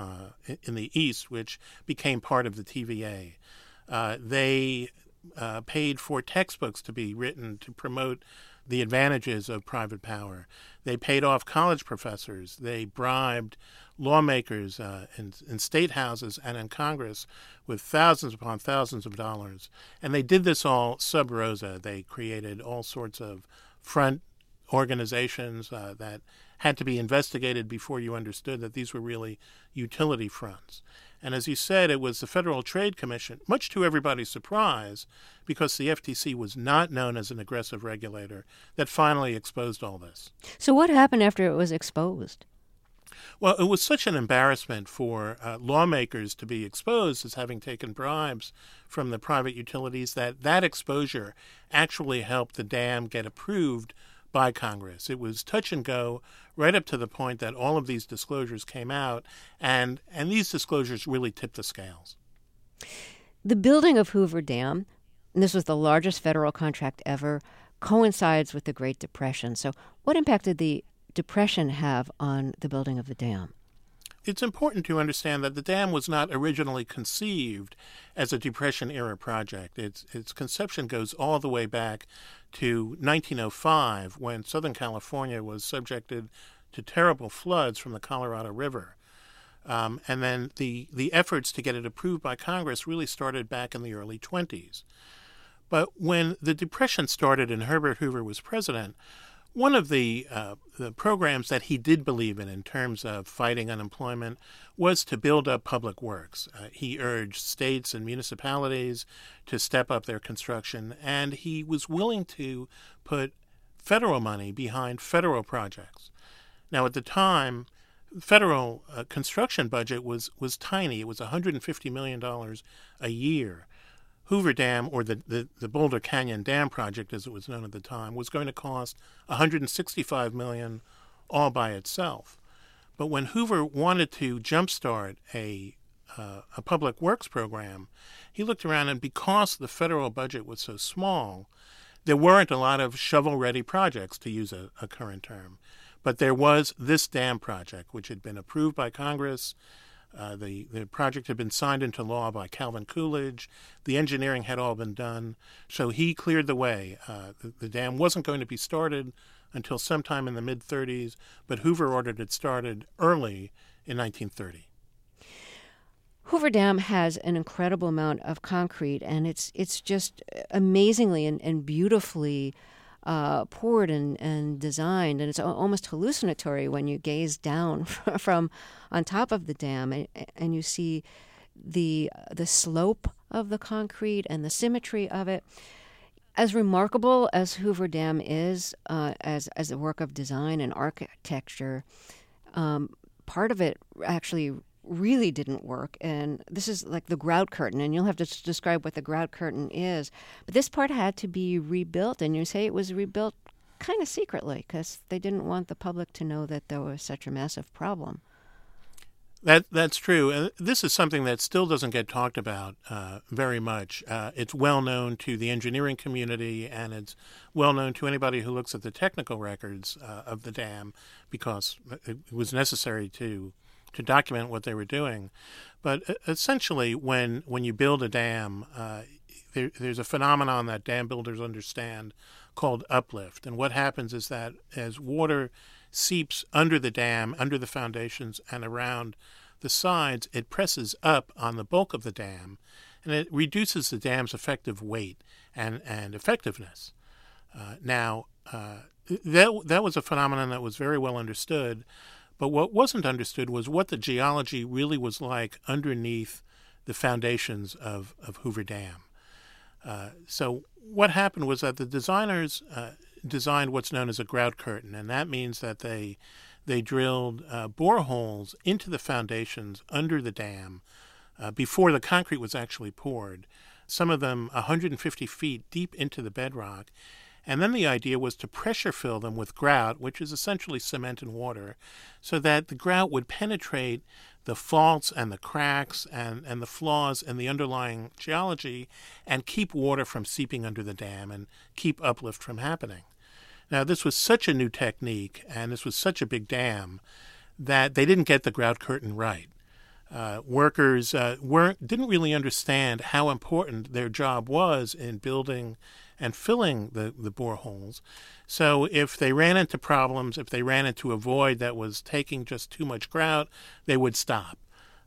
in the East, which became part of the TVA. They paid for textbooks to be written to promote the advantages of private power. They paid off college professors. They bribed lawmakers in state houses and in Congress with thousands upon thousands of dollars. And they did this all sub rosa. They created all sorts of front organizations that had to be investigated before you understood that these were really utility fronts. And as you said, it was the Federal Trade Commission, much to everybody's surprise, because the FTC was not known as an aggressive regulator, that finally exposed all this. So what happened after it was exposed? Well, it was such an embarrassment for lawmakers to be exposed as having taken bribes from the private utilities that exposure actually helped the dam get approved by Congress. It was touch and go right up to the point that all of these disclosures came out, and these disclosures really tipped the scales. The building of Hoover Dam, and this was the largest federal contract ever, coincides with the Great Depression. So what impact did the Depression have on the building of the dam? It's important to understand that the dam was not originally conceived as a Depression-era project. Its conception goes all the way back to 1905, when Southern California was subjected to terrible floods from the Colorado River. And then the efforts to get it approved by Congress really started back in the early 20s. But when the Depression started and Herbert Hoover was president, one of the programs that he did believe in terms of fighting unemployment was to build up public works. He urged states and municipalities to step up their construction, and he was willing to put federal money behind federal projects. Now, at the time, federal construction budget was tiny. It was $150 million a year. Hoover Dam, or the Boulder Canyon Dam project, as it was known at the time, was going to cost $165 million all by itself. But when Hoover wanted to jumpstart a public works program, he looked around, and because the federal budget was so small, there weren't a lot of shovel-ready projects, to use a current term. But there was this dam project, which had been approved by Congress. The project had been signed into law by Calvin Coolidge. The engineering had all been done. So he cleared the way. The dam wasn't going to be started until sometime in the mid-30s, but Hoover ordered it started early in 1930. Hoover Dam has an incredible amount of concrete, and it's just amazingly and beautifully poured and designed, and it's almost hallucinatory when you gaze down from on top of the dam and you see the slope of the concrete and the symmetry of it. As remarkable as Hoover Dam is as a work of design and architecture, part of it actually really didn't work, and this is like the grout curtain, and you'll have to describe what the grout curtain is. But this part had to be rebuilt, and you say it was rebuilt kind of secretly because they didn't want the public to know that there was such a massive problem. That's true. And this is something that still doesn't get talked about very much. It's well known to the engineering community, and it's well known to anybody who looks at the technical records of the dam, because it was necessary to document what they were doing. But essentially, when you build a dam, there's a phenomenon that dam builders understand called uplift. And what happens is that as water seeps under the dam, under the foundations, and around the sides, it presses up on the bulk of the dam, and it reduces the dam's effective weight and effectiveness. That was a phenomenon that was very well understood. But what wasn't understood was what the geology really was like underneath the foundations of Hoover Dam. So what happened was that the designers designed what's known as a grout curtain, and that means that they drilled boreholes into the foundations under the dam before the concrete was actually poured, some of them 150 feet deep into the bedrock. And then the idea was to pressure fill them with grout, which is essentially cement and water, so that the grout would penetrate the faults and the cracks and the flaws in the underlying geology and keep water from seeping under the dam and keep uplift from happening. Now, this was such a new technique, and this was such a big dam, that they didn't get the grout curtain right. Workers didn't really understand how important their job was in building and filling the boreholes. So if they ran into problems, if they ran into a void that was taking just too much grout, they would stop.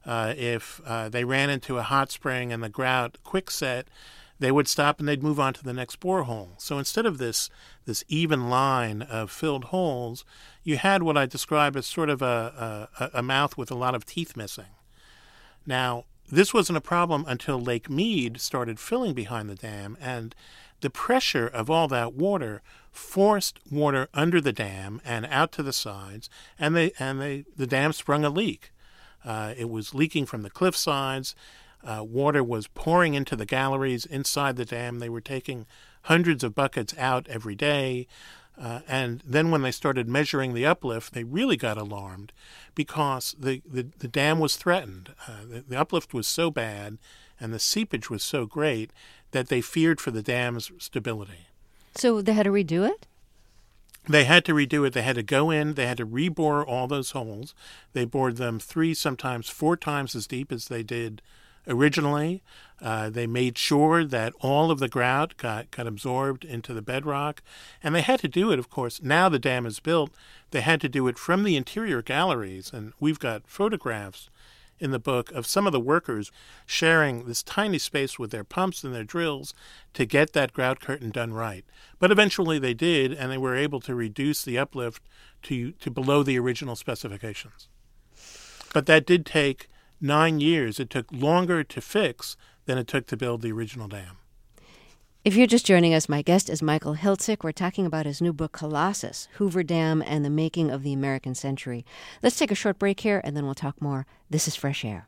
If they ran into a hot spring and the grout quickset, they would stop and they'd move on to the next borehole. So instead of this even line of filled holes, you had what I describe as sort of a mouth with a lot of teeth missing. Now, this wasn't a problem until Lake Mead started filling behind the dam, and the pressure of all that water forced water under the dam and out to the sides, and the dam sprung a leak. It was leaking from the cliff sides. Water was pouring into the galleries inside the dam. They were taking hundreds of buckets out every day. And then when they started measuring the uplift, they really got alarmed because the dam was threatened. The uplift was so bad and the seepage was so great that they feared for the dam's stability. So they had to redo it? They had to redo it. They had to go in. They had to rebore all those holes. They bored them 3, sometimes 4 times as deep as they did originally. They made sure that all of the grout got absorbed into the bedrock. And they had to do it, of course. Now the dam is built. They had to do it from the interior galleries. And we've got photographs in the book of some of the workers sharing this tiny space with their pumps and their drills to get that grout curtain done right. But eventually they did, and they were able to reduce the uplift to below the original specifications. But that did take 9 years. It took longer to fix than it took to build the original dam. If you're just joining us, my guest is Michael Hiltzik. We're talking about his new book, Colossus, Hoover Dam and the Making of the American Century. Let's take a short break here, and then we'll talk more. This is Fresh Air.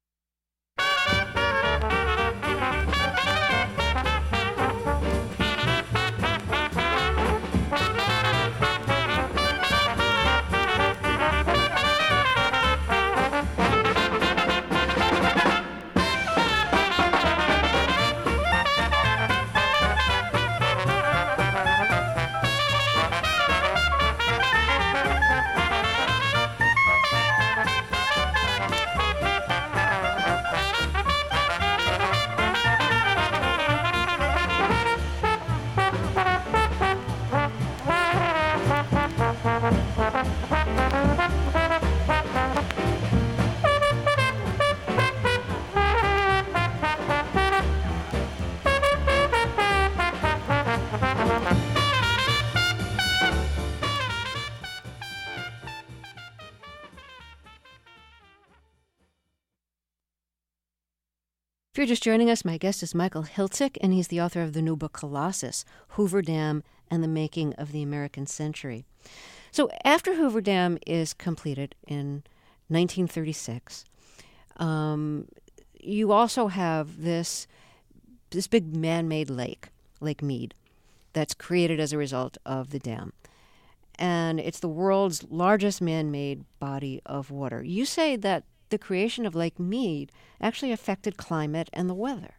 If you're just joining us, my guest is Michael Hiltzik, and he's the author of the new book, Colossus, Hoover Dam and the Making of the American Century. So after Hoover Dam is completed in 1936, you also have this big man-made lake, Lake Mead, that's created as a result of the dam. And it's the world's largest man-made body of water. You say that the creation of Lake Mead actually affected climate and the weather.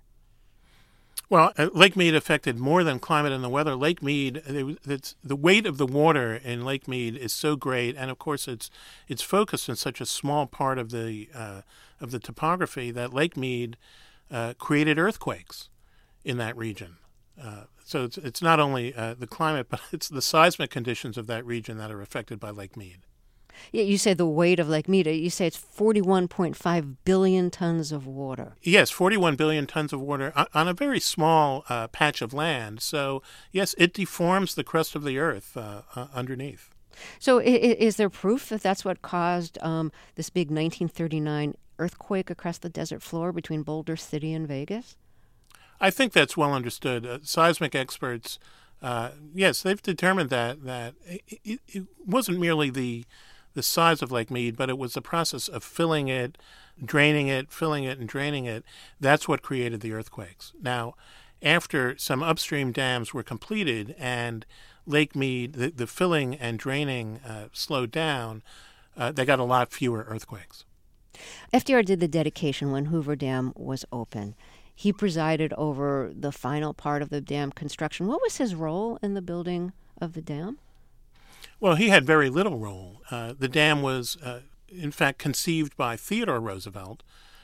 Well, Lake Mead affected more than climate and the weather. Lake Mead, the weight of the water in Lake Mead is so great, and of course it's focused in such a small part of the topography that Lake Mead created earthquakes in that region. So it's not only the climate, but it's the seismic conditions of that region that are affected by Lake Mead. Yeah, you say the weight of Lake Mead, you say it's 41.5 billion tons of water. Yes, 41 billion tons of water on a very small patch of land. So, yes, it deforms the crust of the earth underneath. So is there proof that that's what caused this big 1939 earthquake across the desert floor between Boulder City and Vegas? I think that's well understood. Seismic experts, yes, they've determined that it wasn't merely the size of Lake Mead, but it was the process of filling it, draining it, filling it, and draining it. That's what created the earthquakes. Now, after some upstream dams were completed and Lake Mead, the filling and draining slowed down, they got a lot fewer earthquakes. FDR did the dedication when Hoover Dam was open. He presided over the final part of the dam construction. What was his role in the building of the dam? Well, he had very little role. The dam was, in fact, conceived by Theodore Roosevelt.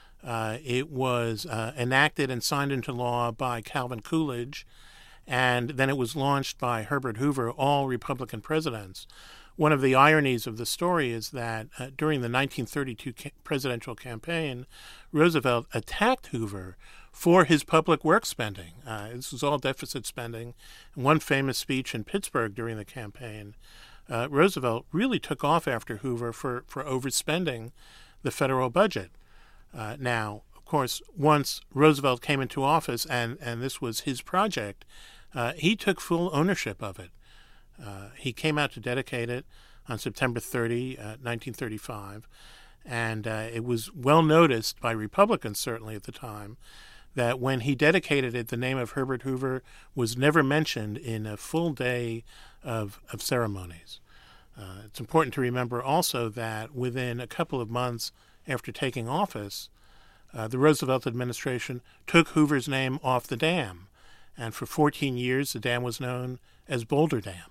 It was enacted and signed into law by Calvin Coolidge, and then it was launched by Herbert Hoover, all Republican presidents. One of the ironies of the story is that during the 1932 presidential campaign, Roosevelt attacked Hoover for his public works spending. This was all deficit spending. In one famous speech in Pittsburgh during the campaign, Roosevelt really took off after Hoover for overspending the federal budget. Now, of course, once Roosevelt came into office and this was his project, he took full ownership of it. He came out to dedicate it on September 30, 1935, and it was well noticed by Republicans, certainly at the time, that when he dedicated it, the name of Herbert Hoover was never mentioned in a full day of ceremonies. It's important to remember also that within a couple of months after taking office, the Roosevelt administration took Hoover's name off the dam, and for 14 years the dam was known as Boulder Dam.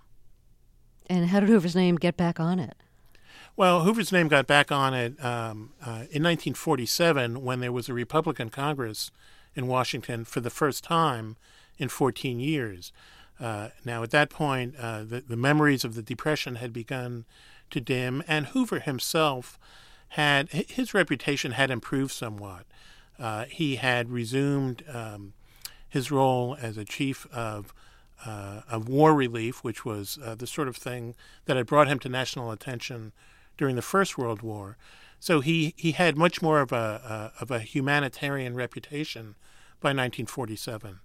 And how did Hoover's name get back on it? Well, Hoover's name got back on it in 1947 when there was a Republican Congress in Washington for the first time in 14 years. Now, at that point, the memories of the Depression had begun to dim, and Hoover himself his reputation had improved somewhat. He had resumed his role as a chief of war relief, which was the sort of thing that had brought him to national attention during the First World War. So he had much more of a humanitarian reputation by 1947.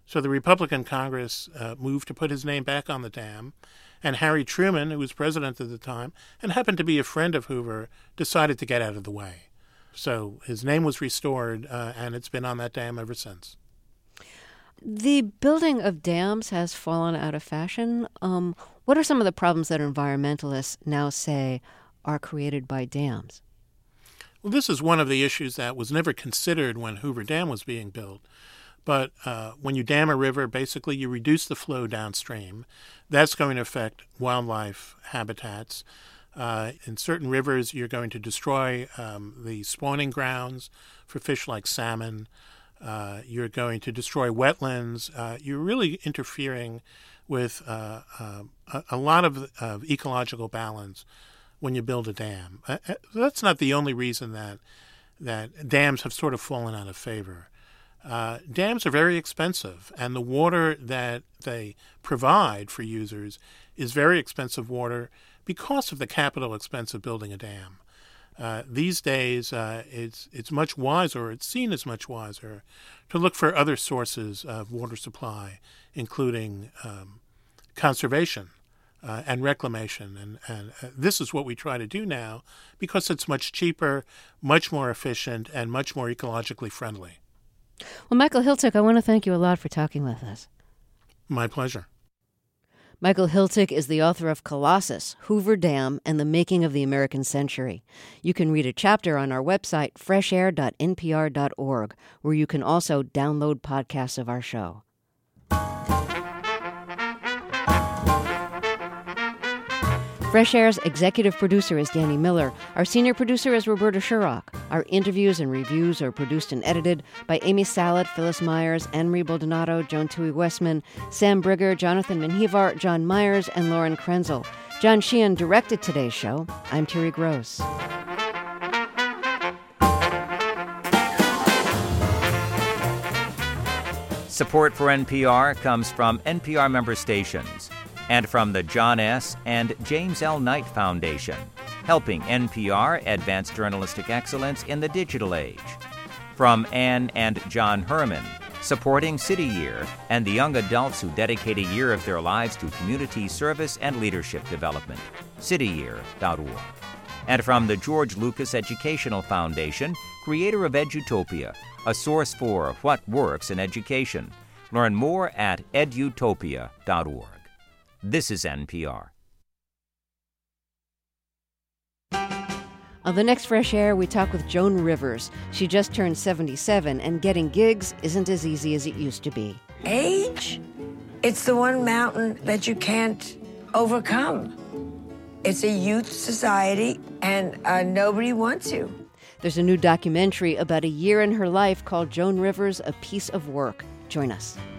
So the Republican Congress moved to put his name back on the dam, and Harry Truman, who was president at the time and happened to be a friend of Hoover, decided to get out of the way. So his name was restored, and it's been on that dam ever since. The building of dams has fallen out of fashion. What are some of the problems that environmentalists now say are created by dams? Well, this is one of the issues that was never considered when Hoover Dam was being built. But when you dam a river, basically you reduce the flow downstream. That's going to affect wildlife habitats. In certain rivers, you're going to destroy the spawning grounds for fish like salmon. You're going to destroy wetlands. You're really interfering with a lot of ecological balance when you build a dam. That's not the only reason that dams have sort of fallen out of favor. Dams are very expensive, and the water that they provide for users is very expensive water because of the capital expense of building a dam. These days, it's much wiser, it's seen as much wiser, to look for other sources of water supply, including conservation and reclamation. And this is what we try to do now because it's much cheaper, much more efficient, and much more ecologically friendly. Well, Michael Hiltzik, I want to thank you a lot for talking with us. My pleasure. Michael Hiltzik is the author of Colossus, Hoover Dam, and the Making of the American Century. You can read a chapter on our website, freshair.npr.org, where you can also download podcasts of our show. Fresh Air's executive producer is Danny Miller. Our senior producer is Roberta Shurrock. Our interviews and reviews are produced and edited by Amy Salat, Phyllis Myers, Anne-Marie Baldonado, Joan Tui Westman, Sam Brigger, Jonathan Menjivar, John Myers, and Lauren Krenzel. John Sheehan directed today's show. I'm Terry Gross. Support for NPR comes from NPR member stations and from the John S. and James L. Knight Foundation, helping NPR advance journalistic excellence in the digital age. From Ann and John Herman, supporting City Year and the young adults who dedicate a year of their lives to community service and leadership development, cityyear.org. And from the George Lucas Educational Foundation, creator of Edutopia, a source for what works in education. Learn more at edutopia.org. This is NPR. On the next Fresh Air, we talk with Joan Rivers. She just turned 77, and getting gigs isn't as easy as it used to be. Age? It's the one mountain that you can't overcome. It's a youth society, and nobody wants you. There's a new documentary about a year in her life called Joan Rivers, A Piece of Work. Join us.